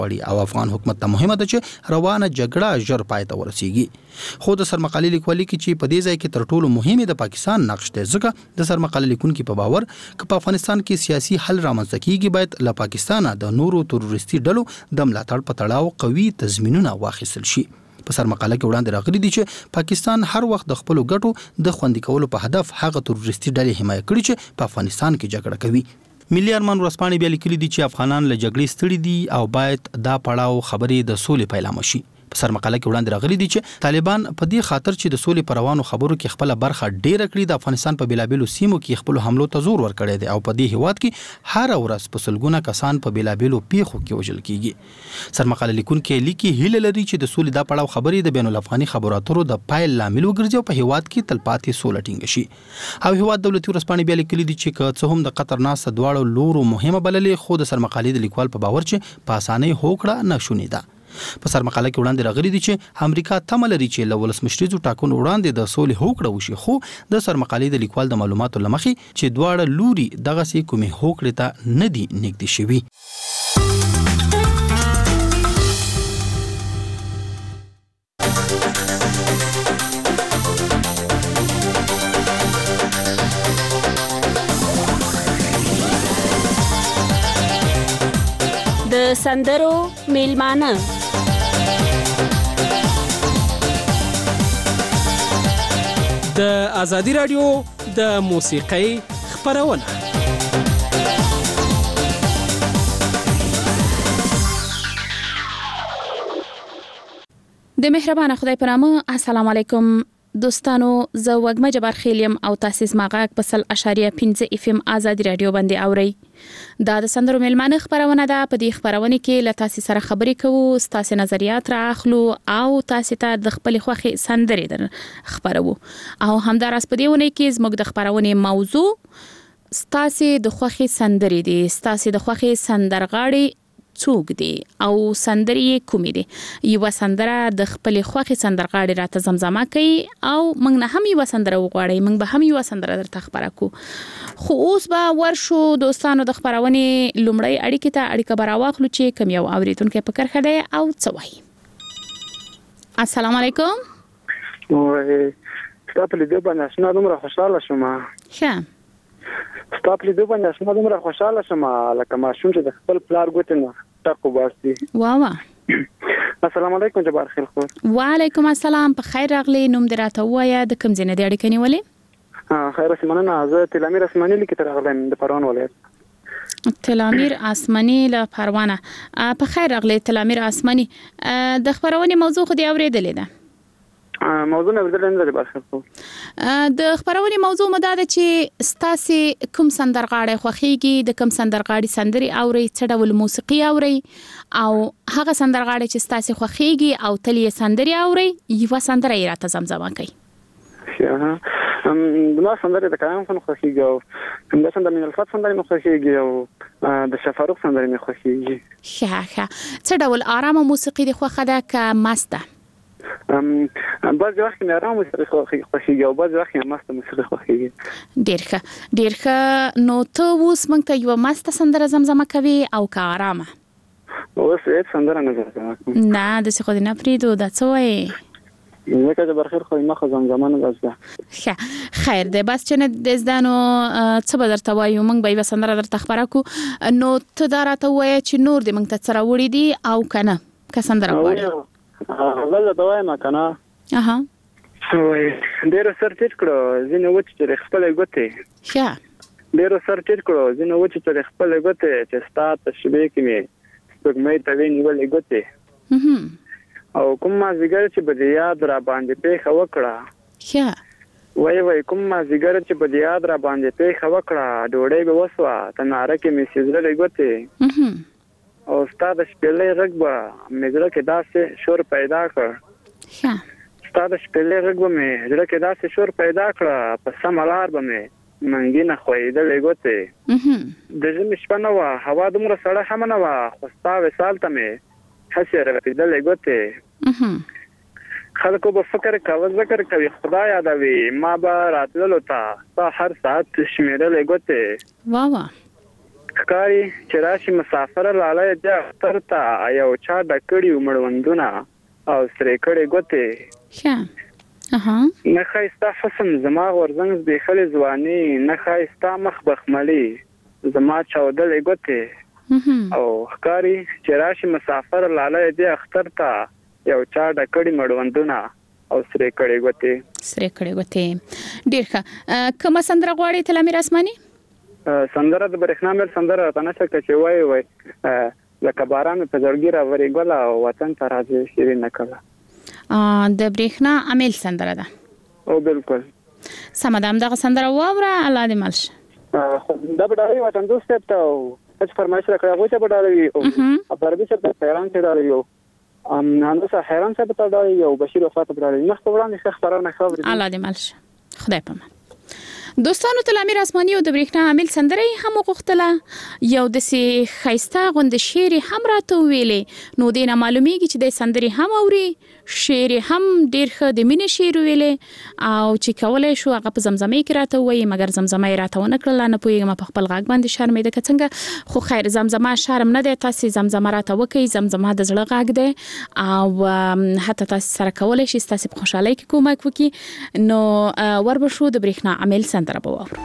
غواړي او افغان حکومت ته مهمه ده چې روانه جګړه ژر پای ته ورسیږي. خو د سرمقالې لیکوالي کې چې په دې ځای کې تر ټولو مهمه د پاکستان نقش دی، ځکه د سرمقالې لیکونکو په باور ک په افغانستان کې سیاسي حل رامنځته کیږي باید له پاکستانه د نورو تروریستي ډلو د ملاتړ په تړاو قوي تضمینونه واخیستل شي. په سرمقاله کې وړاندې راغلي دي چې پاکستان هر وخت د خپل ګټو د خوندي کولو په هدف هغه تروریستي ډلې حمایت کړي چې په افغانستان کې جګړه کوي. ملي ارمان ورځپاڼې بیا لیکلي دي چې افغانان له جګړې ستړي دي او باید دا پړاو خبرې د سولې پیلامه شي. په سرمقاله کې وړاندې راغلي دي چې طالبان په دې خاطر چې د سولې پر روانو خبرو کې خپل برخه ډیره کړې د افغانستان په بیلابېلو سیمو کې خپل حملو ته زور ورکړی دی او په دې هیواد کې هر ورځ په سلګونه کسان په بیلابېلو پیښو کې وژل کیږي. سرمقاله لیکونکي لیکي هیله لري چې د سولې دا پړاو خبرې د بین الافغاني خبرو اترو د پایل لامل وګرځي او په هیواد کې تلپاتې سوله ټینګه شي. او هیواد دولتي ورځپاڼې بیا لیکلي دي چې که څه هم د قطر ناسته دواړو لورو مهمه بللې، خو د سرمقالې د لیکوال په باور چې په اسانۍ هوکړه نشونې ده. په سرمقاله کې وړاندې راغلي دي چې امریکا تمه لري چې له ولسمشریزو ټاکنو وړاندې د سولې هوکړه وشي، خو د سرمقالې د لیکوال د معلوماتو لمخې چې دواړه لوري دغه سي کومې هوکړې ته نه دي نږدې شوي. د سندرو میلمانه د ازادي رادیو د موسیقۍ خبرونه. د مهربان خدای په نامه. السلام علیکم دوستانو، زه وګمه جبار خیلیم او تاسو ماغاک په 100.5 اف ام ازادي رادیو باندې اوري. دا د سندرو میلمانه خبرونه ده. په دې خبرونه کې له تاسو سره خبرې کوو، تاسو نظریات راخلو او تاسو ته د خپل خوخي سندرې در خبرو. او همدارس په دې ونه کې زموږ د خبرونه موضوع تاسو د خوخي سندرې دي، تاسو د خوخي سندرغاړي څوک دي او سندرې کومې دي. یو سندره د خپل خوخي سندرغاړي راته زمزمه کوي او موږ نه هم یو سندره وغواړي، موږ به هم یو سندره درته خبره کو. خو اوس به ورشو دوستانو د خبرونه لومړی اړیکې ته اړیکه براواخلو چې کوم یو اوریدونکو په کرخه دی او څه وایي. السلام علیکم. وای ستاسو له دې باندې اسنه دومره خوشاله شوم. ښه ستاسو له دې باندې اسنه دومره خوشاله شوم لکه ماشوم چې د خپل پلار ګوتنه ټاکو باسي. واوا. السلام علیکم جبار خیل خو. وعلیکم السلام. په خیر راغلی. نوم دې راته وایا، د کوم ځای نه دی اړیکه نیولې؟ خیر اسمانه، زه تلامیر اسماني لیکه تر غلم د پروان ولایت. تلامیر اسماني له پروانه. په خیر راغلی تلامیر اسماني. د خبرونه موضوع خو دې اوریدلې ده؟ موضوع نه بدل نه جبار خیل خو. د خبرونه موضوع مداده چې ستاسو کوم سندرغاړي خوخيږي، د کوم سندرغاړي سندري اوري، څه ډول موسیقي اوري او هغه سندرغاړي چې ستاسو خوخيږي او تلې سندري اوري یو سندره یې راته زمزمه کوي. ما سندري د کلام خو خوخيږي او د سندري من الفات سندري مخ خوخيږي او د شفاروق سندري مخ خوخيږي. ښه څه ډول آرامه موسیقي د خوخه ده که مسته؟ بعض وخت مې آرام موسیقي خوښیږي او بعض وخت مې مست موسیقي خوښیږي. ډیر ښه. نو ته اوس موږ ته یو مست سندره زمزمه کوي او که آرامه؟ اوس هیڅ سندره نه زمزمه کوم. نه د څه خو دې نه پریدو. دا څه وایي؟ زه که برخیر خو ما خو زمزمه نه زده. ښه خیر دی. بس چې نه د زدانو څه به درته وایو، موږ به یو سندره درته خبره کو. نو ته دا راته وایه چې نور دې موږ ته څه راوړي دي او که نه که سندره غواړي؟ غزه ته وایم کنه. وای ډېر سر ټیټ کړو ځینې وچ چې خپل ګوتې. ښه ډېر سر ټیټ کړو ځینې وچ چې خپل ګوتې چې ستا تشبیه کې مې سپګمې ته نیولې ګوتې او کوم مازیګر چې بده یاد را باندې پیښه وکړه. ښه وای کوم مازیګر چې بده یاد را باندې پیښه وکړه، ډوډۍ به وسوه تناره کې مې سیزلې ګوتې او ستاد شپېلې رګ به مزړه کې داسې شور پیدا کړ. ستاد شپېلې رګ به مزړه کې داسې شور پیدا کړ، په سم لار به مې منګینه خوېدلې ګوتې. د ژمي شپه نه وه، هوا دومره سړه هم نه وه، خو ستا وصال ته مې هسې رپېدلې ګوتې. خلکو به فکر کوه ذکر کوي خدا یادوي، ما به راتللو ته ستا هر ساعت شمېرلې ګوتې. ښکاری چې راشي مسافر لاله د اختر ته یو چا ډکړی مړوندونه او سره کړي ګوته ها نه خایسته حسن زما ورزنګ د خل ځواني نه خایسته مخ بخملي زما چودل ګوته او ښکاری چې راشي مسافر لاله د اختر ته یو چا ډکړی مړوندونه او سره کړي ګوته ډیر ښه کوم سندره غواړي تل امیر اسماني سندره د برېښنا مل سندره تنه څه چې وای لکه باران په زړګي را ورېګل او وطن ته راځي شیرین کله د برېښنا عامل سندره ده او بالکل سمدام دغه سندره واوره الله دې ملش دا بډاوي وطن دوست ته چې فرمایش راکړی هغه ته بډاوي او پربي څه ته حیران کړی یو نن څه حیران څه ته دا یو بشیر وفات بډاوي مخ په وړاندې څه خبرونه خبرې الله دې ملش خدای پامان دوستانو تل امیر اسماني او د برېښنا عامل سندره هم غوښتله یو د سي خيسته غوند شعر هم راته ویلې نو دینه معلومیږي چې د سندري هم اوري شعر هم ډیر ښه د مینې شعر ویلې او چې کولای شو هغه په زمزمه کې راته وایي مګر زمزمه یې راته ونه کړل نه پوهیږم په خپل غږ باندې شرمېده که څنګه خو خیر زمزمه شرم نه دی تاسو زمزمه راته وکي زمزمه د زړه غږ دی او حتی تاسو سره کولای شئ تاسو په خوشحالۍ کې کومک وکي نو وربشو د برېښنا عامل سندره به واورو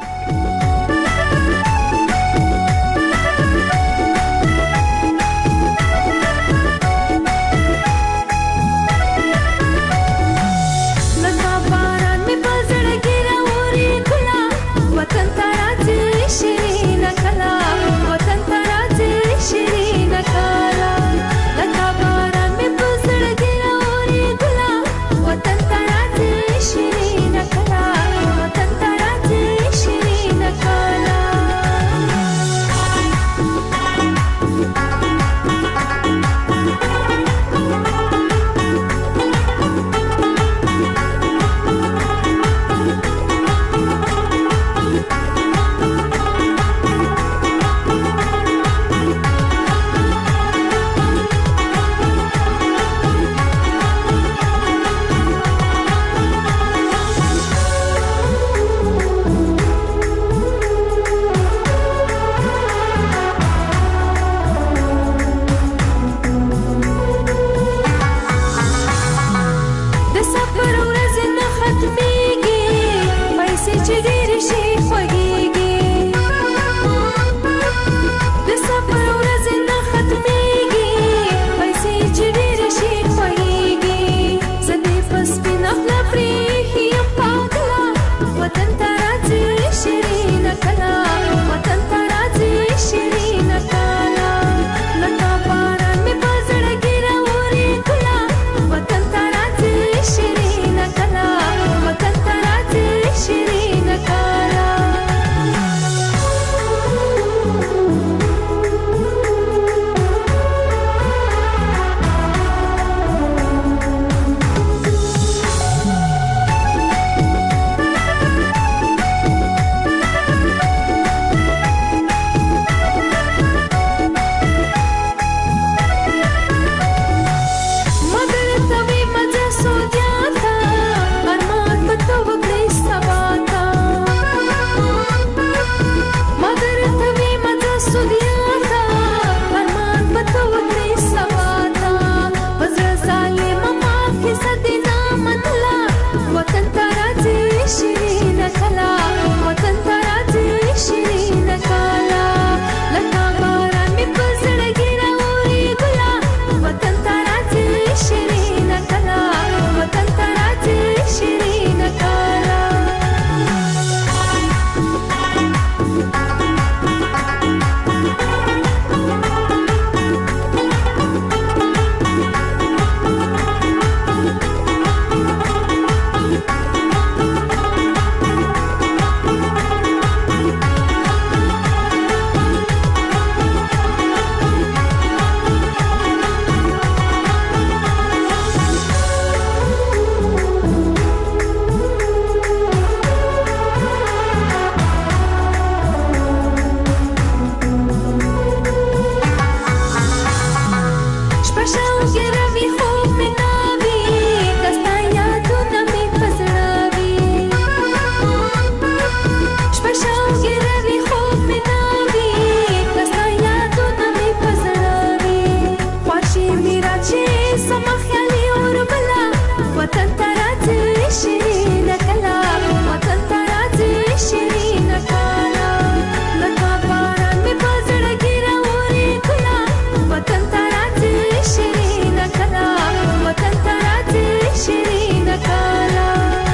سما خیالي اور بلا وطن تراځي شیرین کلا وطن تراځي شیرین کلا لکه باران می پزړه ګیره اوري کلا وطن تراځي شیرین کلا وطن تراځي شیرین کلا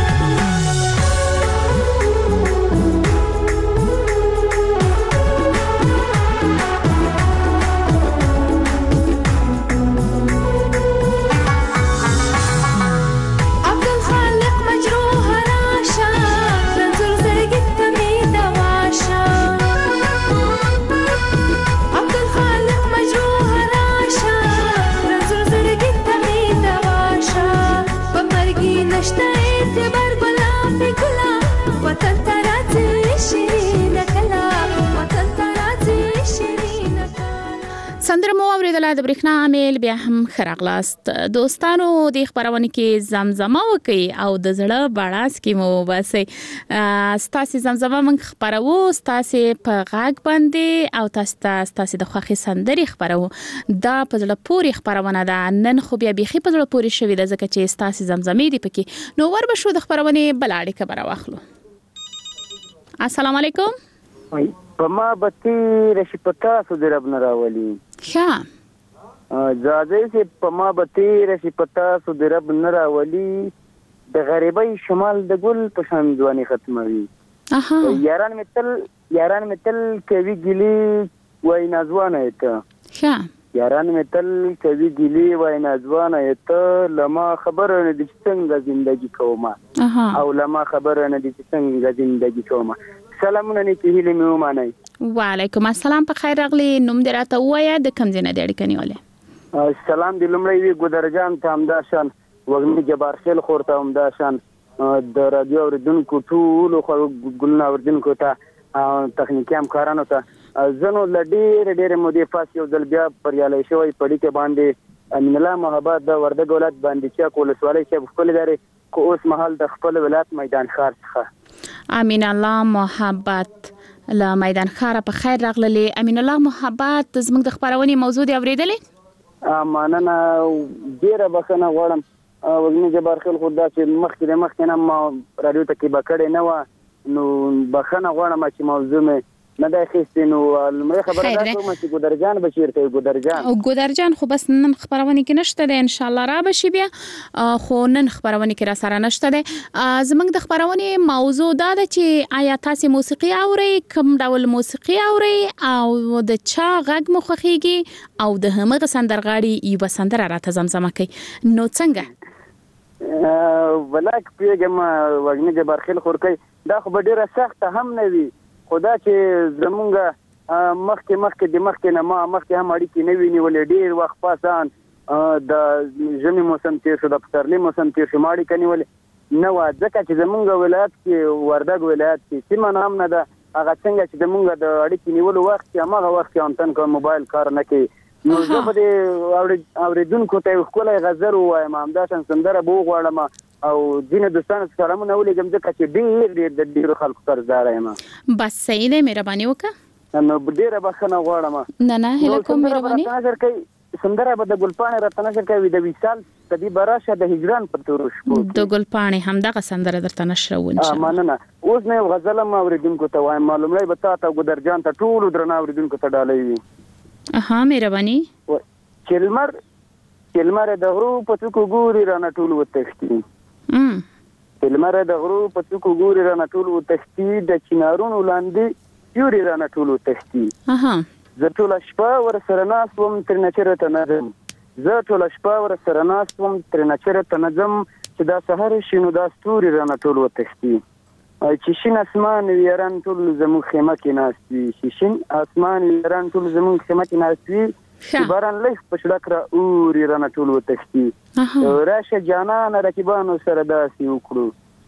سندره مو اوریدله د برېښنا عامل بیا هم خراغلاست دوستانو د خبرونه کې زمزمه وکي او د زړه باړاس کې مو باسي ستاسو زمزمه من خبرو ستاسو په غاګ باندې او تاسو د خوخي سندري خبرو دا په زړه پوری خبرونه ده نن خو بیا بيخي په زړه پوری شوې ده ځکه چې ستاسو زمزمې دي پکې نو ور به شو د خبرونه بلاړې خبره واخلو السلام علیکم پما بتی رشي پتا سو درب نه راولي ښه زاده سي پما بتی رشي پتا سو درب نه راولي د غریبۍ شمال د ګل په شان ځواني ختموي یاران متل کوي ګلی وای نازوانه ایته ښه یاران متل کوي ګلی وای نازوانه ایته لما خبر نه دي څنګه ژوندۍ کومه او لما خبر نه دي څنګه ژوندۍ کومه سلامونه نیکی هیله مې ومنئ وعلیکم السلام په خیر راغلی نوم دې راته وایا د کوم ځای نه دی اړیکه نیولې سلام دې لومړی وی ګودرجان ته همداشان وګړي جبار خیل خورته همداشان د رادیو اوریدونکو ټول خو ګلنا اوریدونکو ته تخنیکی همکارانو ته زنو لډیر مودې پاس یو ځل بیا پریالي شوی پړی کې باندې امین الله محبت د وردګ ولایت باندې چې کولسوالۍ چې خپل لري کو اوس محل د خپل ولایت میدان ښار څخه امین الله محبت لا میدان ښار په خیر راغلی امین الله محبت زموږ د خبرونې موضوع دی اوریدلې مننه ډیره بخښنه غواړم وګړي جبار خیل خدا چې مخکې نه ما رادیو ته کې بکړې نه و نو بخښنه غواړم چې موضوع مې نه ده خېستې نو لمړی خبره دا کوم چې ګودرجان بشیرته ګودرجان خو بس نن خبرونه کې نشته ده ان شاء الله را بشي بیا خو نن خبرونه کې را سره نشته ده زمنګ د خبرونه موضوع دا ده چې آیا تاسو موسیقي اورئ کوم ډول موسیقي اورئ او د چا غږ مو خوښیږي او د همغه سندرغاړي یو سندره راته زمزمه کوي نو څنګه ولاک پیګم وګنی جبار خیل خورکې دا خو ډیره سخت هم نه وي خدا چې زمونږه مخکې نه ما مخکې هم اړیکې نه ویني ولې ډیر وخت پاسان د ژمي موسم تیر شو د پسرلي موسم تیر شو ما اړیکې نیولې نه و ځکه چې زمونږ ولایت کې وردګ ولایت کې سیمه نام نه ده هغه څنګه چې زمونږ د اړیکې نیولو وخت کې هغه وخت کې انتن کو موبایل کار نه کوي نو زه به د اوریدونکو ته خپل غزر وایم همداشان سندره بو غواړم او دینه دوستانو سلامونه ولېږم ځکه چې ډېر خلکو قرضدار یم بس صحیح دی مهرباني وکړه نو ډېره بخښنه غواړم نه هله کوم مهرباني سندره به د ګلپاڼې راته نشر کوي د وصال تدی براشه د هجران په تور شپو د ګلپاڼې همدغه سندره درته نشرو ان شاء الله مننه اوس نه غزل ما اوریدونکو ته وایم معلومه به تاسو ګودرجان ته ټول درنه اوریدونکو ته ډالۍ وي مهرباني چلمر د غرو په څوکو ګوري رانه ټول وتښتي چلمر د غرو په څوکو ګوري رانه ټول وتښتي د چنارونو لاندې یوري رانه ټول وتښتي زه ټول شپه ور سره ناسوم تر نچرته نظم چې دا سحر شینو دا ستوري رانه ټول وتښتي چې شین اسمان ویران ټول زموږ خیمه کې ناستي چې باران لږ په شړک را اوري رانه ټول وتښتي راشه جانان رقیبانو سره داسې وکړو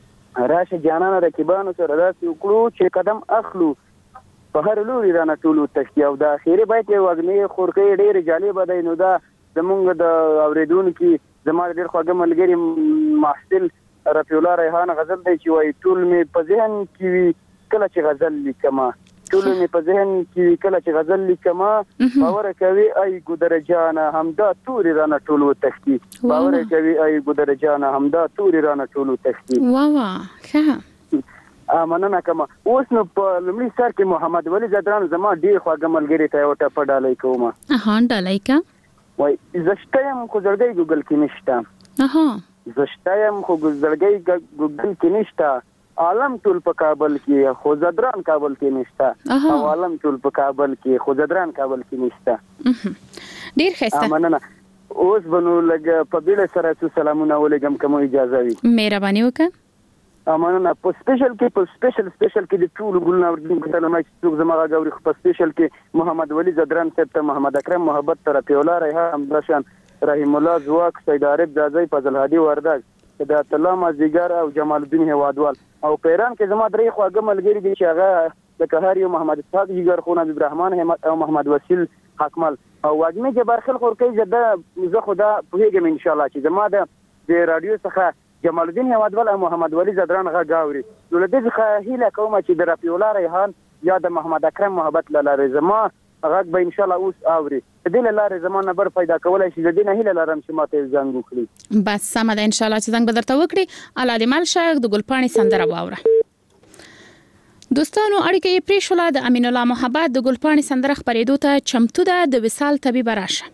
چې قدم اخلو په هر لوري رانه ټول وتښتي او د اخیری بیت یو وګنی خورکې ډېر جالب دی نو دا زمونږ د اوریدونکو زما ډېر خوږه ملګری محصل رفیع الله ریحان غزل دی چې وای ټول می په ذهن کې کله چې غزل لیکما ټول می په ذهن کې کله چې غزل لیکم باور کوي ای ګودر جان همدا توري رانه ټول وتختی باور کوي ای ګودر جان همدا توري رانه ټول وتختی وا ښه مننه کوم. اوس نو په لمړي سر کې محمد ولی زدران زما ډیر خواږه ملګری ته یو ټپ ډالای کوم. ډالای کا وای زشتم خو زړګي ګوګل کې نشته. زشتم خو زړګي ګوګل کې نشته. عالم ټول په کابل کې خو زدران کابل کې نشته. او عالم ټول په کابل کې خو زدران کابل کې نشته. ډیر ښه. مننه. اوس بنو لګ په بیل سره سلامونه ولګم کوم اجازه وي. مهرباني وکړه. مننه. په سپیشل کې د ټول ګلنا ورته سلام چې زما غاوري په سپیشل کې محمد ولی زدران صاحب ته محمد اکرم محبت تر پیولا ریحان برشان رحیم الله زواک سید عارف زازی فضل هادي وردګ صدات الله مازیګر او جمال الدین هوادوال او پیران کې زما درې خواږه ملګری دي چې هغه د قهاری محمد اسحاق جګر خون عبد الرحمن همت او محمد وسیل حکمل او واجمه جبارخل خورکی زه خدا پوهیږم ان شاء الله چې زما د رادیو څخه جمال الدین هوادوال او محمد ولی زدران غاوري نو له دې څخه هیله کوم چې د رفیع الله ریحان یا د محمد اکرم محبت لاله زما غږ به ان شاء الله اوس اوري د دې لاره زما نمبر پیدا کولای شي د دې نه هیله لرم چې ماته زنګ وکړي. بس سم ده ان شاء الله چې زنګ بدرته وکړي. الله دې مال شایق د ګلپاڼې سندره واوره. دوستانو اړیکې پرې شوله د امین الله محبت د ګلپاڼې سندره خبرېدو ته چمتو ده د وصال طبيب راشه.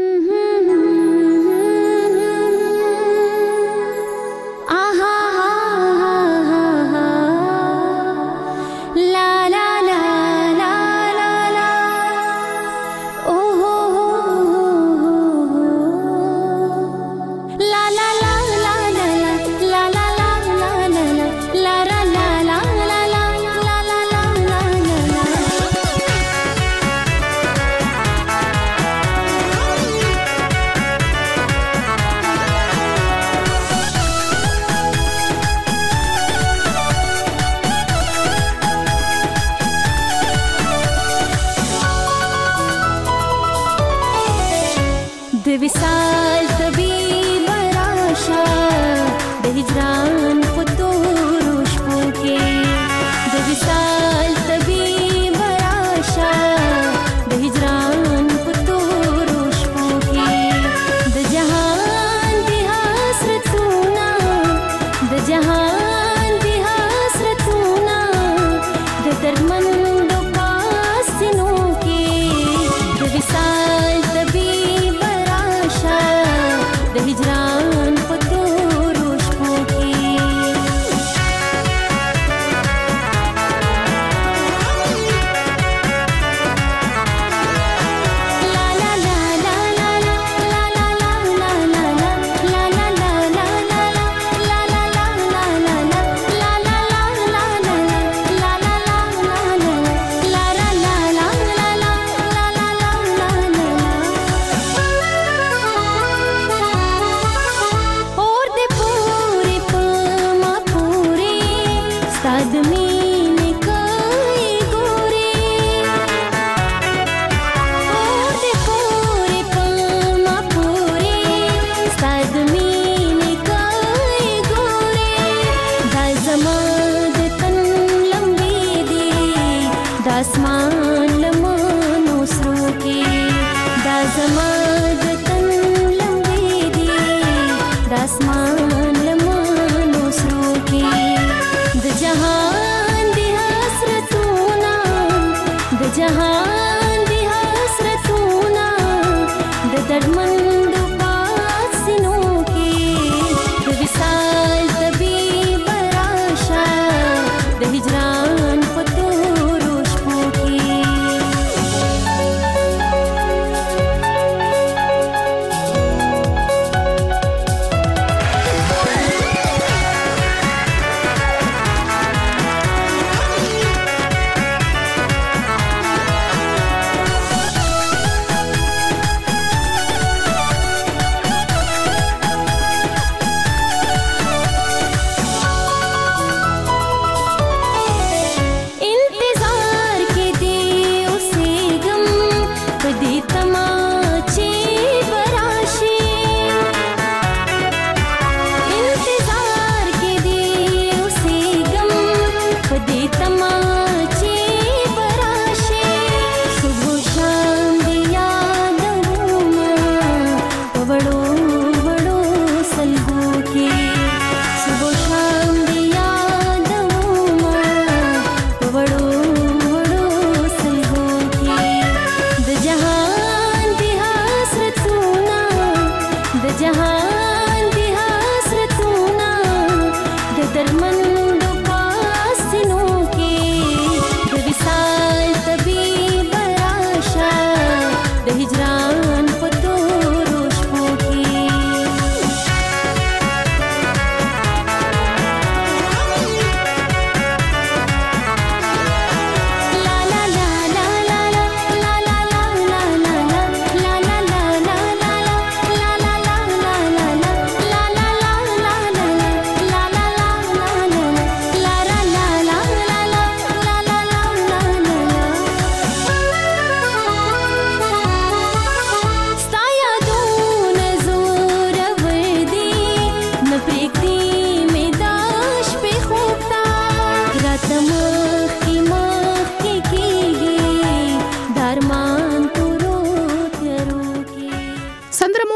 وصال طبيب راشه د هجران په تورو شپو کې د وصال طبيب راشه د هجران په تورو شپو کې د جهان دی حسرتونه د جهان دی حسرتونه د درمندو پاسینو کې د وصال طبيب د هجران په تورو شپو کې لا لا لا لا لا لا لا لا لا لا لا لا لا لا لا لا لا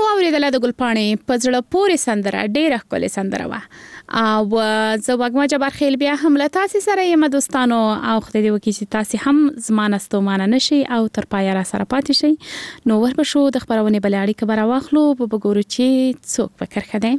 واوریدله د ګلپاڼې په زړه پورې سندره ډېره ښکلې سندره وه او زه وږمه جبار خیل بیا هم له تاسې سره یم دوستانو او خدای دې وکړي چې تاسې هم زما نه ستومانه نه شئ او تر پایه را سره پاتې شئ. نو ورپشو د خپرونې بلې اړیکه به راواخلو په بګورو چې څوک په کرښه دی.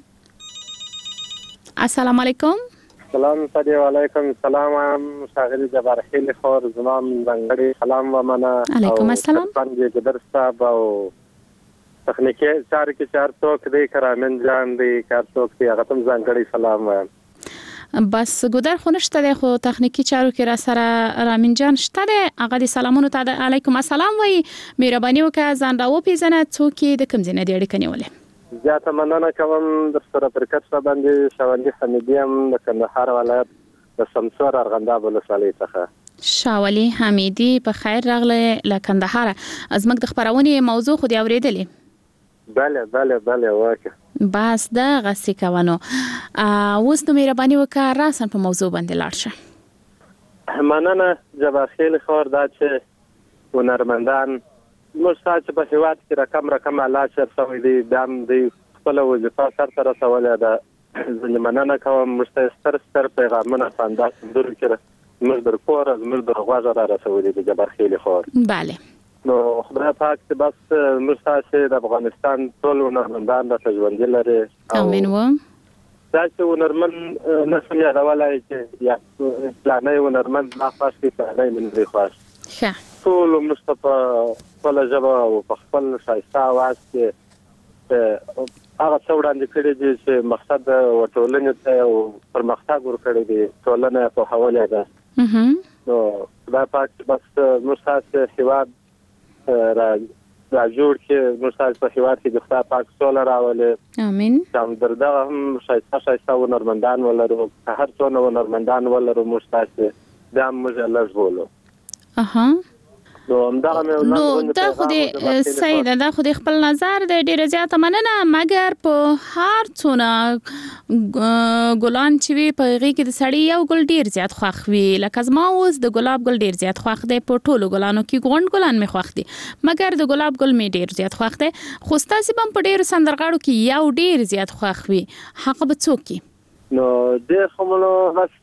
السلام علیکم. سلام علیکم. سلام شاغلی جبار خیل خور زمام زنګړي سلام و منه. علیکم السلام. څنګه د درس صاحب او تخنیکی چار کې چار څوک دی کرامن جان دی کار څوک دی هغه تم زنګړي سلام وایم. بس ګودر خو نشته دی خو تخنیکی چارو کې را سره رامین جان شته دی هغه د سلامونو ته علیکم السلام وای مهرباني وکړه ځان راو پیژنه څوک د کوم ځای نه دی اړیکه نیولې. زیاته مننه کوم د سره پرکټ صاحب باندې شاولی حمیدی هم د کندهار ولایت د سمسور ارغنداب ولسوالۍ څخه. شاولی حمیدی په خیر راغله له کندهار. ازمک د خبرونې موضوع خو دی اوریدلې؟ بله واکه. بس دا غسی کوونو اوس نو مهرباني وکړه راسن په موضوع باندې لاړ شه. مننه جبار خیل خور دا چې هنرمندان موږ چې په هیواد کې رقم علاج شوی دی دام دی خپل وظیفه سره رسولې ده. زه مننه کوم موږ ستر پیغامونه پانداس درو کړه موږ در کور موږ در غواړه را رسولې دی جبار خیل خور. بله نو خدای پاک چې بس موږ چې د افغانستان ټول هنرمندان د ژوندۍ لري امين و دا چې هنرمند نسل یادولای چې یا پلانې هنرمند لا فاشي پلانې من دی خاص ټول موږ په خپل ژبه او په خپل شایسته आवाज کې هغه څو وړاندې کړی دي چې مقصد ټولنې ته او پرمختګ ورکړي دي ټولنه په حواله ده. نو خدای پاک بس موږ چې هیواد را جوړ کې موږ په هیواد کې د خدای پاک سوله راولې امين. تم دردا هم شایسته هنرمندان ولرو هر څونه هنرمندان ولرو موږ تاسو دا موږ الله بولو. نو دا خو دې سید دا خو دې خپل نظر د ډیره زیاته مننه مګر په هر څونه ګلان چې وي په غي کې د سړی یو ګل ډیر زیات خوښ وي لکه زما اوس د ګلاب ګل ډیر زیات خوښ دی په ټولو ګلانو کې غونډ ګلان می خوښ دي مګر د ګلاب ګل می ډیر زیات خوښ دی خو ستاسو بم په ډیر سندرغاړو کې یو ډیر زیات خوښ وي حق به څوک کی نو ډیر خمنو بس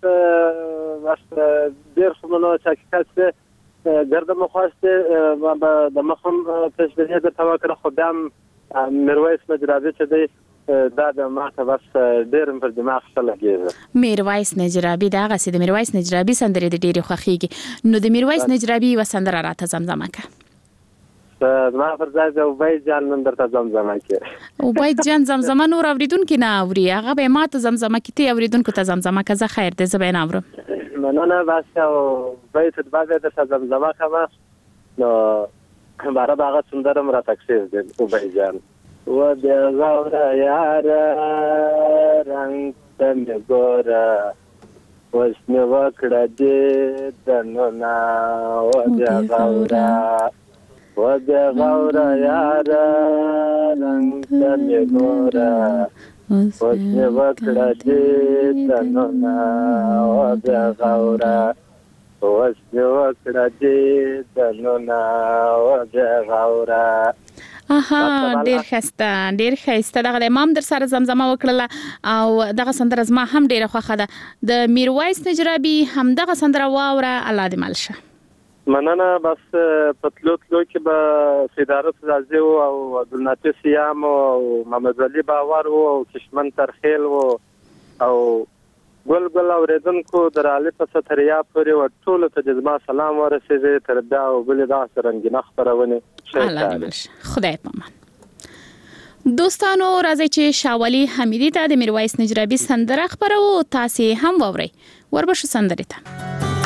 ډیر خمنو چې ګرده مخواسته د مخم تشبیه د توکل خدام میرویس نجرابی چې دی دا د ماته بس ډیر پر دماغ لګیږي. میرویس نجرابی دا غسی د میرویس نجرابی سندره د ډیر خوخیږي نو د میرویس نجرابی و سندره راته زمزمه که ما پر ځای د وبای جان نن درته زمزمه کې وبای جان زمزمه نور اوریدونکو نه اوري هغه به ماته زمزمه کې ته اوریدونکو ته زمزمه که زه خیر دې زبین اورم مننه بس او بیت د باندې د زمزمه کما نو بارا باغ سندرم را تکسیز دې وبای جان و دې غوړه یار رنگ تم ګورا وښنه وکړه دې دنونا و دې غوړه و دې غوړه یار رنگ تم ګورا وښنه وکړه دې دنونا و دې غوړه وښنه وکړه دې دنونا و دې غوړه. ډیر خسته دغه امام در سره زمزمه وکړه او دغه سندره زما هم ډیره خوښه ده د میرویس نجرابی هم دغه سندره واوره الله دې ملشه. مننه بس پتلو کې به صدارت راځي او عبدالناصر سیام او محمد علي باور او کشمن ترخیل او ګل اوریدونکو درالي په ستریا پورې ټول ته جزما سلام ورسېږي تر دا او بل دا سرنګ خبرونه الله دې ملشه خدای پامان. دوستانو راځي چې شاولی حمیدی ته د میرویس نجرابی سندره خبرو تاسو هم ووري وربشو سندره ته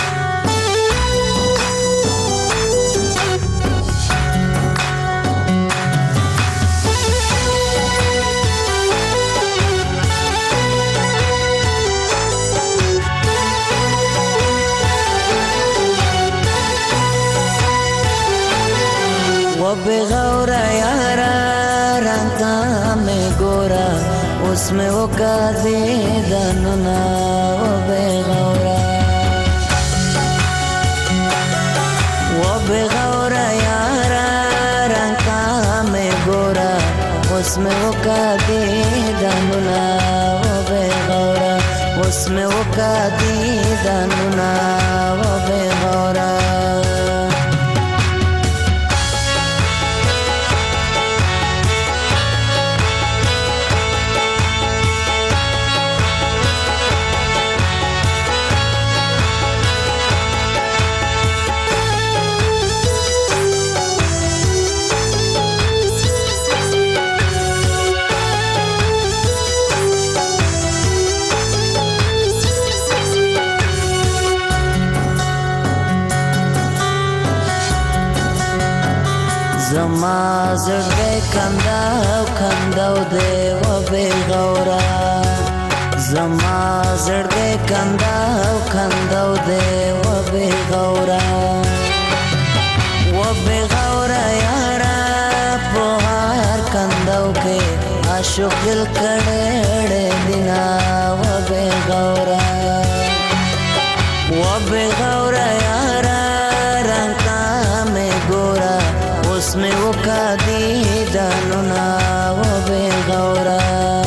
بغورا یارا رنگا میں گورا اس میں وہ قاضی دننا وہ بغورا یارا رنگا میں گورا اوس مې وکا دیدنونه و بېغوره اوس مې وکا دیدنونه و بېغوره زما زړه کنداو دی و بېغوره زما زړه کنداو دی و بېغوره یاره په هر کنداو کې عاشق دل کړه دینا و بېغوره یاره رنگ مې ګورا اوس مې وکا دیدنونه و بېغوره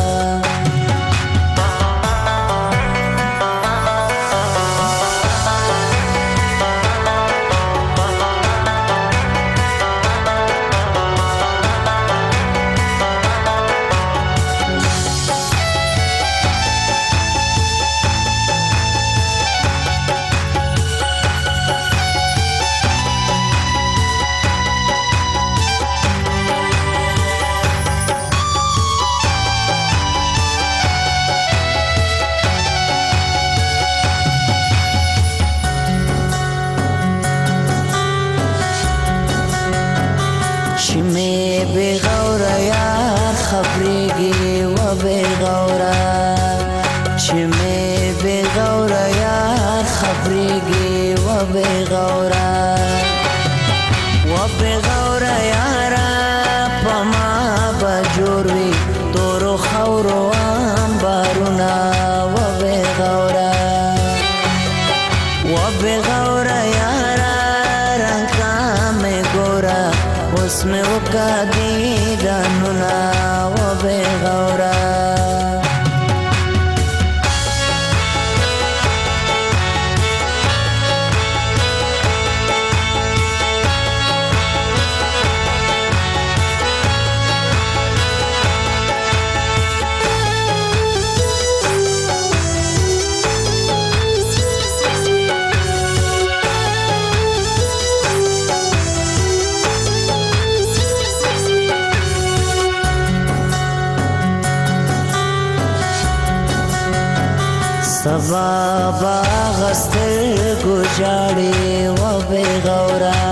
سبا باغستر گجاڑی و بېغوره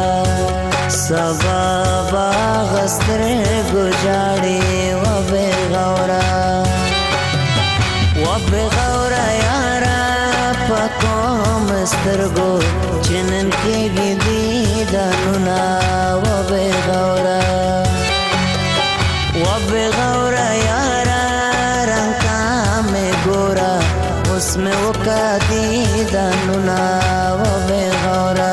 سبا باغستر گجاڑی و بېغوره یاره پکوم سترګو چنن کېږي دیدنونه و بېغوره یاره رنگ مې ګورا اوس مې وکا دیدنونه و بېغوره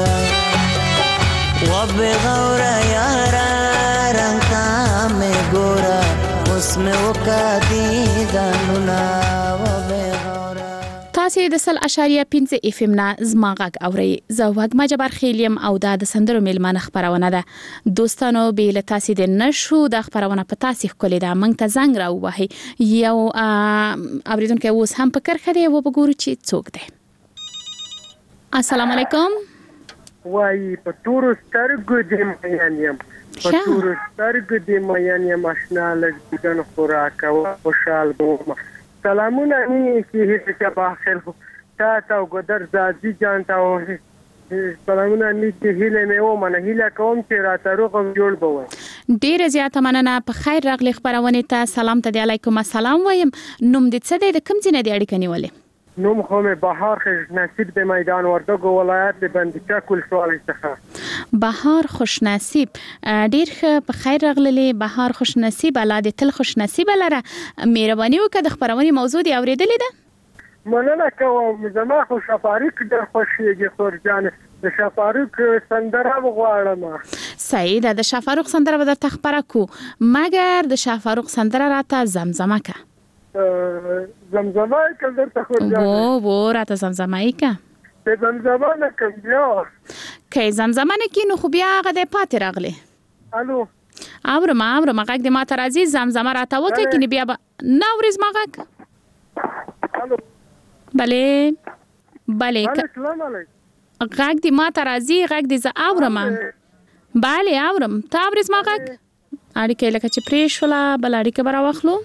یاره رنگ مې ګورا اوس مې وکا دیدنونه و بېغوره تاسو د 100.5 اف ام نه زما غږ اورئ زه وګما جبار خیلیم او د سندرو میلمانه خبرونه ده دوستانو بیل تاسو د نشو د خبرونه په تاسو کولې ده مونږ ته زنګ راووهي یو اوریدونکو اوس هم په کرخه دی و وګورو چې څوک دی السلام علیکم وای په تور سترګو دې مېنیم په تور سترګو دې مېنیم آشنا لګن خوراک او خوشحال بوم سلامونه نه کیږي چې په اخر تا ګدر زادي جان تا سلامونه نه هیله مې و منه هیله کوم چې راته روغم جوړ بوي ډیر زیاته مننه په خیر راغلی خبرونه ته سلام ته علیکم السلام وایم نوم دې څه دی د کوم ځای نه دی اړیکه نیولې نوم خو مې بهار خوش نصیب د میدان وردګو ولایت د بندچا کول سوال څخه بهار خوش نصیب ډیر په خیر راغلی بهار خوش نصیب الله دې تل خوش نصیب لره مهرباني وکړه د خبرونه موضوع دی اوریدلې ده مننه کوم زما خو شفارق د خوشیږي خور جان د شفاروق سندره وغواړم. صحیح ده، د شفاروق سندره به درته خبره کو، مګر د شفاروق سندره راته زمزمه کا. زمزمه کله درته خو جان و راته زمزمه کا. د زمزمه نه کوم بیا که زمزمه نه کینو خو بیا هغه د پاتې راغلی. الو اورم غږ د ما ته راځي، زمزمه راته وکړه کینې بیا به نه اورې زما غږ. الو بله السلام علیکم. غږ د ما ته راځي، غږ د زه اورم. بله اورم، ته اورې زما غږ. اړیکه لکه چې پرې شوله، بل اړیکه به راواخلو.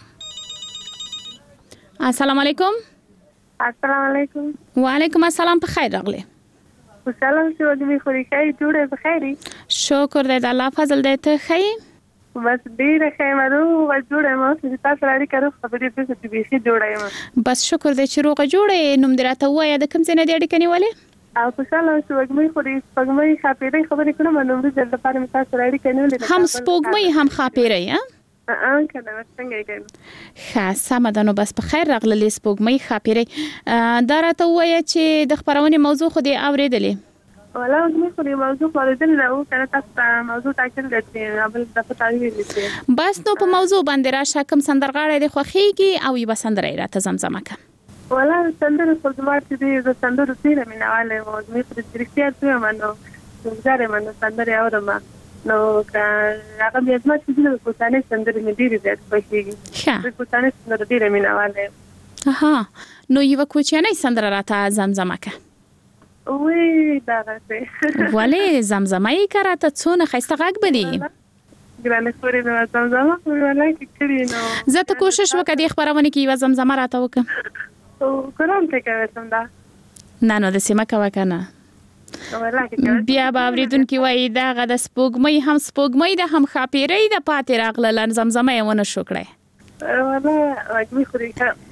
السلام علیکم. السلام علیکم. وعلیکم السلام، په خیر راغلی. سلام شو وګمې خوري کای جوړه په خیري. شکر دې د الله فضل دې ته خی. بس ډیره خیمرو و جوړه ما چې تاسو راړي کړو خبرې په څه به جوړه یم. بس شکر دې چې روغه جوړه. نوم دې راته وایې د کوم ځای نه دې اړیکه نیولې؟ او په سلام شو وګمې خوري سپګمې خاطرې خبرې کړم نو موږ د لپاره مې تاسو راړي کړو. هم سپګمې هم خاطرې ها؟ کنه څنګه یې ښه سم ده. نو بس په خیر راغلی سپوږمۍ خاطرې. دا راته وایه چې د خبرونې موضوع خو دې اورېدلې؟ ولا موږ خو دې موضوع اورېدلې نه، کنه تاسو موضوع ټاکل دي بل دغه تعریف لیکي. بس نو په موضوع باندې راشه، کوم سندرغاړی دې خوښیږي او یو سندره یې راته زمزمه کړه. ولا سندره خو زما چې دې سندره ډېره مینواله و، مې خو دې رښتیا ته منو زړه منو سندره اورم. نو هغه بیا زما چې د کوټانې سندرې مې ډېرې زیات خوښېږي. د کوټانې سندره ډېره مینواله. اها، نو یو کوچنۍ سندره راته زمزمه کړه. وی دغه څه ولې زمزمه یې کړه؟ ته څونه ښایسته غږ به دي. ګرانه خورې نو زمزمه خو ولای کړی نو زه ته کوشش وکړه د خبرونه کې یو زمزمه راته وکړه. او کوم څه کوي څنګه؟ نه د سیمه کا وکنه بیا به اوریدونکو وایي دا د سپوږمۍ هم سپوږمۍ ده هم خاپیرې ده پاتې راغله زمزمه یې ونه شو کړی. والله واجبي خوري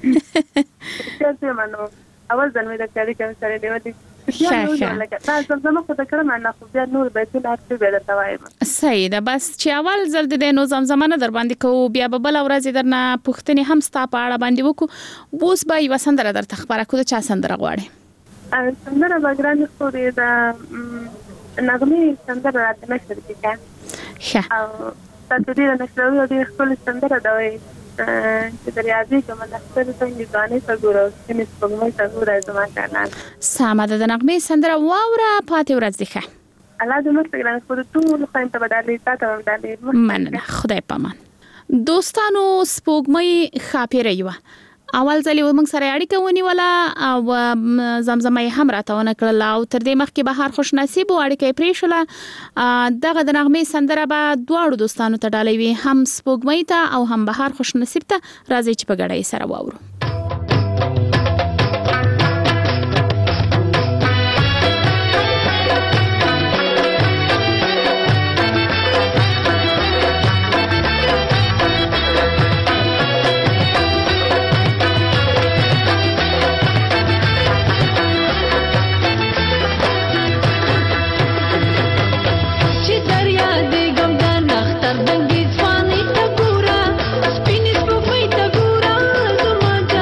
څه منو اول ځل مې د کاري کوم سره دی دا زمزمه خو د کړم نه خو بیا نور به ټول هڅه به درته وایم. صحیح ده، بس چې اول ځل د نو زمزمه نه در باندې کوو بیا به بل ورځ درنه پوښتنې هم ستا په اړه باندې وکړو. اوس به یو سندره درته خبره کوو. چا سندره غواړي؟ سندره بګران خوري دا نغمه سندره راته نشر کیږي. ښه او تاسو دې نشروي دې خپل سندره دا وایي چې د ریاضي کوم د خپل څنګه ځانې سګورو چې مې سپوږمۍ سګورای زما کانال ساده د نغمه سندره واوره پاتې ورځ دی. ښه الله دې مست ګران خو ټول خو ته بدلې تاسو هم بدلې مننه. خدای پامان. دوستانو سپوږمۍ خاپیره یو اول ځل یو موږ سره اړیکه ونیوله او زمزمه هم راتونه کړل او تر دې مخکې بهار خوش نصیب او اړیکه پرې شوله. دغه د نغمه سندره به دواړو دوستانو ته ډالوي، هم سپوږمۍ ته او هم بهار خوش نصیب ته. راځي چې په ګډه سره واورو. Dangis fani ta gura, spinis po fai ta gura, zuma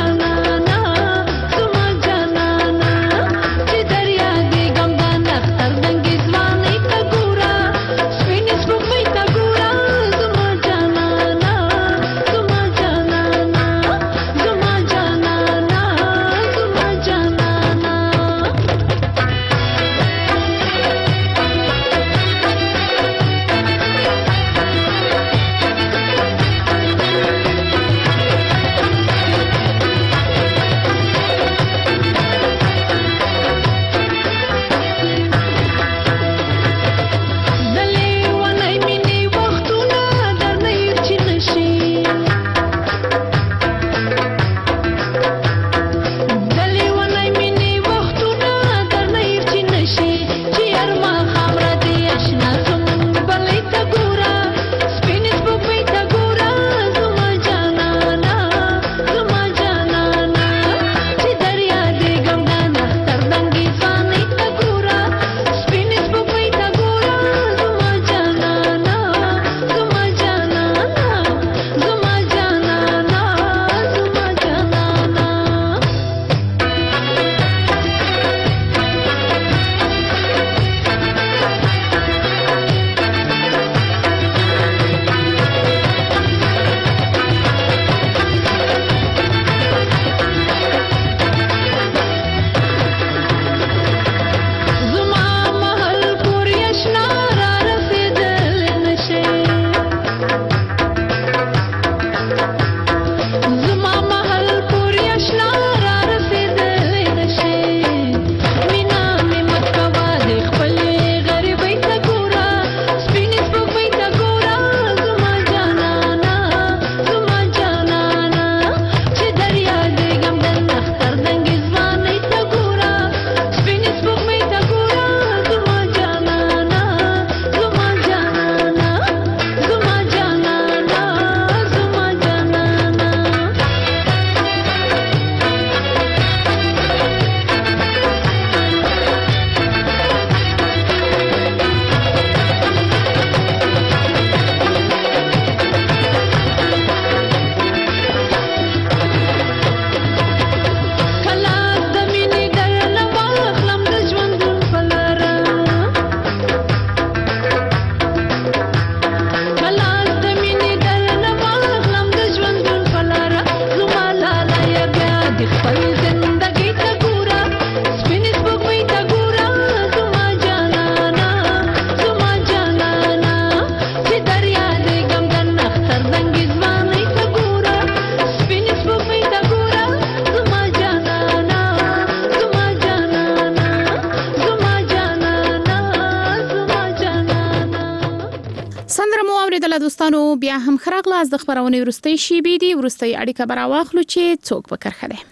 مننه دوستانو بیا هم خراغله از د خبرونې ورستۍ شیبې دي ورستۍ اړیکه براواخلو چې څوک وکړه ده.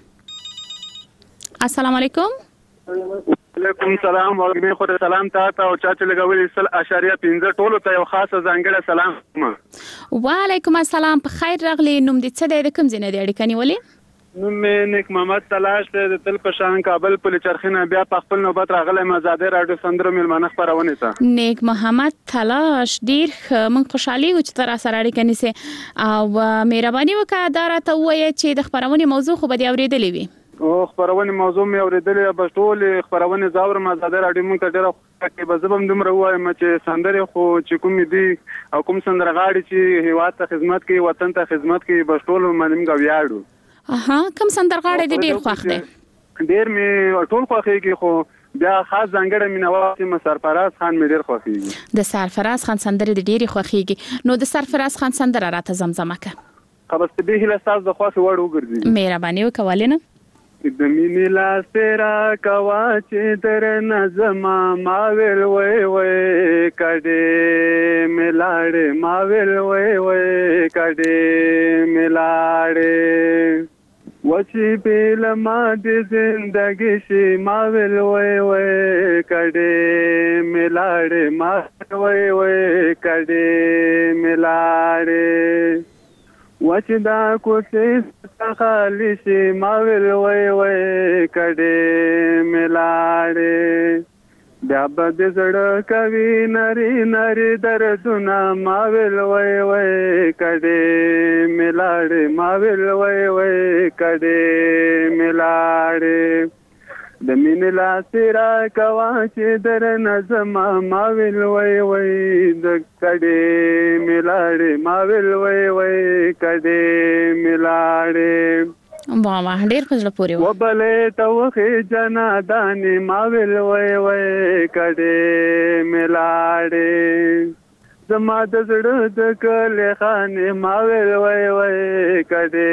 السلام علیکم. وعلیکم السلام ورحمت الله سلام تاسو او چا چې لګولې 0.5 ټولو ته یو خاصه ځانګړی سلام. وعلیکم السلام په خیر راغلی. نوم دې څه دی د کوم ځای نه دی اړیکه نیولې؟ نوم مې نیک محمد تلاش دی د تل په شان کابل پل چرخینه بیا په خپل نوبت راغلی آزادي رادیو سندرو میلمانه خبرونه ته. نیک محمد تلاش ډیر من خوشحالي و چې تر سره اړیکه نیسه او مهرباني وکړه دا راته وایي چې د خبرونه موضوع خو به دی اوریدلې وي. او خبرونه موضوع مې اوریدلې به ټول خبرونه زاور آزادي رادیو مونږ ته ډیره کې به زبم دومره وایم چې سندره خو چې کوم دي او کوم سندرغاړي چې هیواد ته خدمت کوي وطن ته خدمت کوي به ټول منیم غویاړو. کوم سندرغاړي دې ډیر خوښ دي؟ ډیر مې ټول خوښيږي خو بیا خاص ځانګړی مینوال چې سرفراز خان مې ډیر خوښيږي. د سرفراز خان سندره دې ډیر خوښيږي. نو د سرفراز خان سندره راته زمزمه کړه. خبرت به هله تاسو د خوښ وړ وګرځي. مهرباني وکولې نه د مینې لاس را کوا چې در نظم ما ویل وای وای کډې ملاړې ما ویل وای وای کډې ملاړې وچی بیل ما د زندګی شي ما ویل وای وای کډې ملاړې ما وای وای کډې ملاړې وچدا کوڅې خالی شي ما ویل وای وای کډې ملاړې بیا بد زړه کوي نری نری دردونه ما ویل وای وای کډې ملاړې ما ویل وای وای کډې ملاړې د مینې لاس را کوا چې در نظم ما ویل وای وای د کډې ملاړې ما ویل وای وای کډې ملاړې واه ډېر په زړه پورې و بلې توخې جنادانې ما ویل وای وای کډې ملاړې زما د زړه د کلې خانې ما ویل وای وای کډې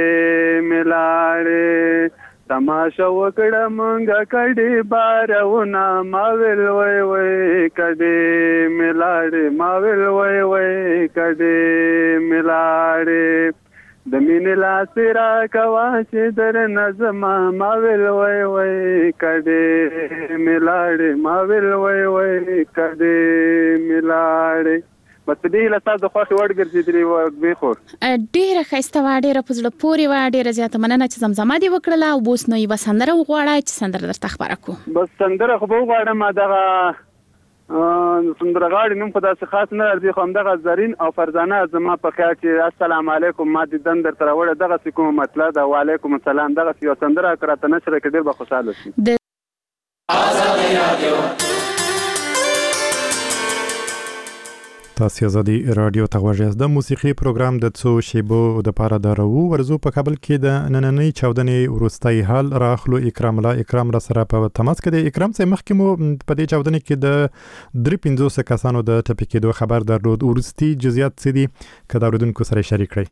ملاړې تماشا وکړه مونږه کډې بارونه ما ویل وای وای کډې ملاړې ما ویل وای وای کډې ملاړې د مینې لاس را کوا چې در نظم ما ویل وای وای کډې ملاړې ما ویل وای وای کډې ملاړې بس دې له تاسو خوښ وړ ګرځېدلې و به خو ډېر ښایسته و ډېر په زړه پورې و ډېر زیاته مننه چې زمزمه دې وکړله او اوس نو یوه سندره وغواړه چې سندره درته خبره کړو. بس سندره خو به وغواړم دغه سندرغاړي نوم خو داسې خاص نه راځي خو همدغه زرین او فرزانه زما په خیال چې السلام علیکم ما دې دن درته راوړه دغه کوم مطلب ده وعلیکم السلام دغه یو سندره کراته نشره کې ډېر به خوشاله شي. تاسو ازادي رادیو ته غوږی د موسیقي پروګرام د څو شیبو د پاره دارو ورزو په کابل کې د نننۍ چاودنې ورستۍ حال راخلو اکرام را سره په تماس کې د اکرام څخه مخکې مو په دې چاودنې کې د 350 کسانو د ټپي کېدو خبر درلود. ورستي جزئیات څه دي که دا اوریدونکو سره شریک کړئ؟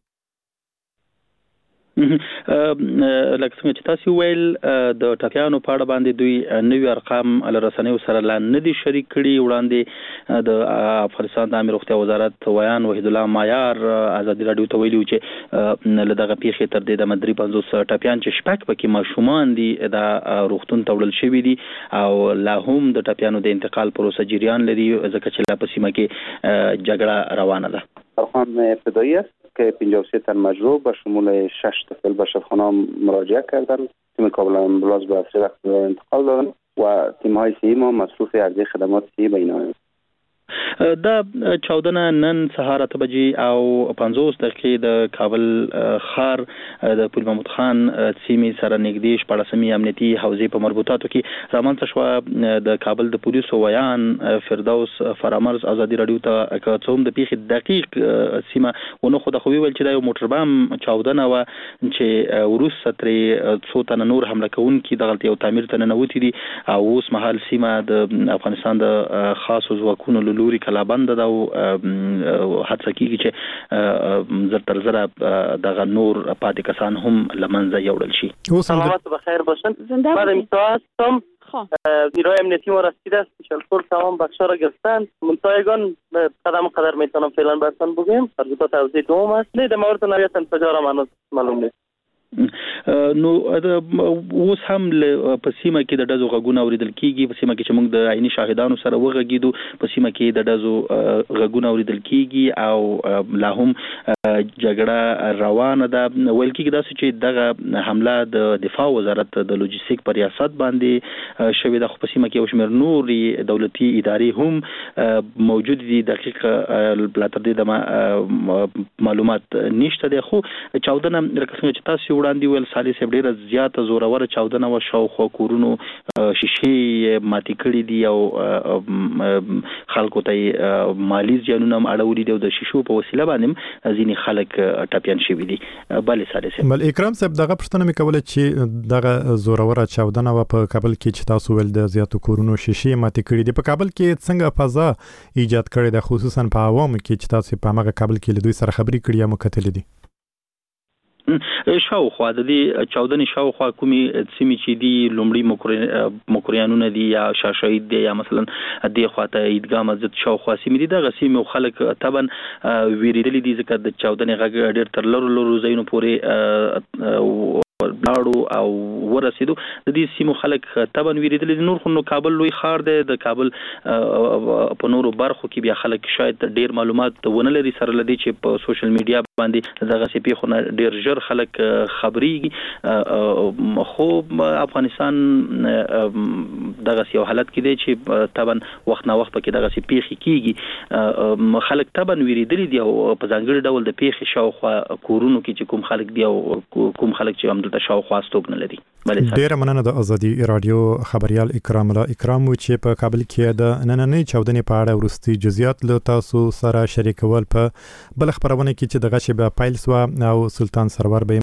لکه څنګه چې تاسو ویل د ټاپیانو په اړه باندې دوی نوی ارقام له رسنیو سره لاندې دي شریک کړي. وړاندې د افغانستان د امیر روغتیا وزارت ویان وحید الله مایار آزادي رادیو ته ویلي چې له دغه پیښې تر دې د 350 ټاپیان چې شپږ پکې ماشومان دي د روغتون ته وړل شوي دي او لا هم د ټاپیانو د انتقال پروسه جریان لري ځکه چې لا په سیمه کې جګړه روانه ده. ارقام ابتدایی است که 53 تن مجروح به شمول 6 طفل به شفاخانه مراجعه کردند. تیم کابل آمبولانس به اصلی اقتدار انتقال دادند و تیم‌های صحی ما مصروف عرضه خدمات صحی به اینها است. دا چاودنه نن سهار 8 بجې او 50 دقیقې د کابل ښار د پل محمود خان سیمې سره نږدې 14مې امنیتي حوزې په مربوطاتو کې رامنځته شوه. د کابل د پولیسو ویان فردوس فرامرز آزادي رادیو ته کوم د پیښې دقیق سیمه ونه خو د خو ویل چې دا یو موټر بم چاودنه و چې وروسته ترې څو تنه نور حمله کوونکي دغلته یو تعمیر ته ننوتي دي او اوس مهال سیمه د افغانستان د خاصو ځواکونو لوري کلابند ده او هڅه کیږي چې زر تر زره دغه نور پاتې کسان هم لمنځه یوړل شي. سلامت بخیر باشن. بعد امتحان نیروی امنیتی ما رسیده است، شلخور تمام بخشا را گرفتند. منتهیگان قدم قدر میتونم فعلا برسن بگیم. فرض توضیح دوم است. نه در مورد نوعیت انفجار هم هنوز معلوم نیست. نو اوس هم په سیمه کې د ډزو غږونه اوریدل کیږي، په سیمه کې چې موږ د عیني شاهدانو سره وغږیدو، په سیمه کې د ډزو غږونه اوریدل کیږي او لا هم جګړه روانه ده. ویل کیږي داسې چې دغه حمله د دفاع وزارت د لوجستیک په ریاست باندې شوې ده، خو په سیمه کې یو شمېر نورې دولتي ادارې هم موجود دي. دقیق لا تر دې د معلومات نشته دي، خو چاودنه لکه څنګه چې تاسو وړاندې ویل سالي صاحب ډیره زیاته زوروره چاودنه و، شاوخوا کورونو شیشې ماتې کړي دي او خلکو ته مالی زیانونه هم اړولي دي او د شیشو په وسیله باندې ځینې خلک ټپیان شوي دي. بله سالي صاحب. بل اکرام صاحب دغه پوښتنه مې کوله چې دغه زوروره چاودنه و په کابل کې چې تاسو ویل د زیاتو کورونو شیشې ماتې کړي دي، په کابل کې څنګه فضا ایجاد کړې ده، خصوصا په عوامو کې چې تاسو په هغه کابل کې له دوی سره خبرې کړې یا مکتلې دي؟ شاوخوا د دې چاودنې شاوخوا کومې سیمې چې دي لومړي مکریانونه دي یا شاشهید دي یا مثلا د خواته عیدګاه مسجد شاوخوا سیمې دي، دغه سیمې خلک طبعا ویریدلي دي ځکه د چاودنې غږ ډېر تر لرو ځایونو پورې لاړو او ورسېدو. د دې سیمو خلک طبعا ویریدلي دي. نور خو نو کابل لوی ښار دی، د کابل په نورو برخو کې بیا خلک شاید ډېر معلومات ونه لري سره لدی چې په سوشل میډیا باندې دغه سي پیښونه ډېر ژر خلک خبريږي. خو افغانستان دغه یو حالت کې دی چې طبعا وخت نه وخت پکې دغه سي پیښې کیږي. خلک طبعا ویریدلي دي او په ځانګړي ډول د پیښې شاوخوا کورونو کې چې کوم خلک دي او کوم خلک چې هم د شاوخوا ستوګ نه لري. ډېر مننه د ازادي رادیو خبريال اکرام الله اکرام چې په کابل کې د نننۍ چاودنې په اړه ورستي جزئیات له تاسو سره شریکول په بل خبرونه کې چې دغه شی په پایل سو او سلطان سرور به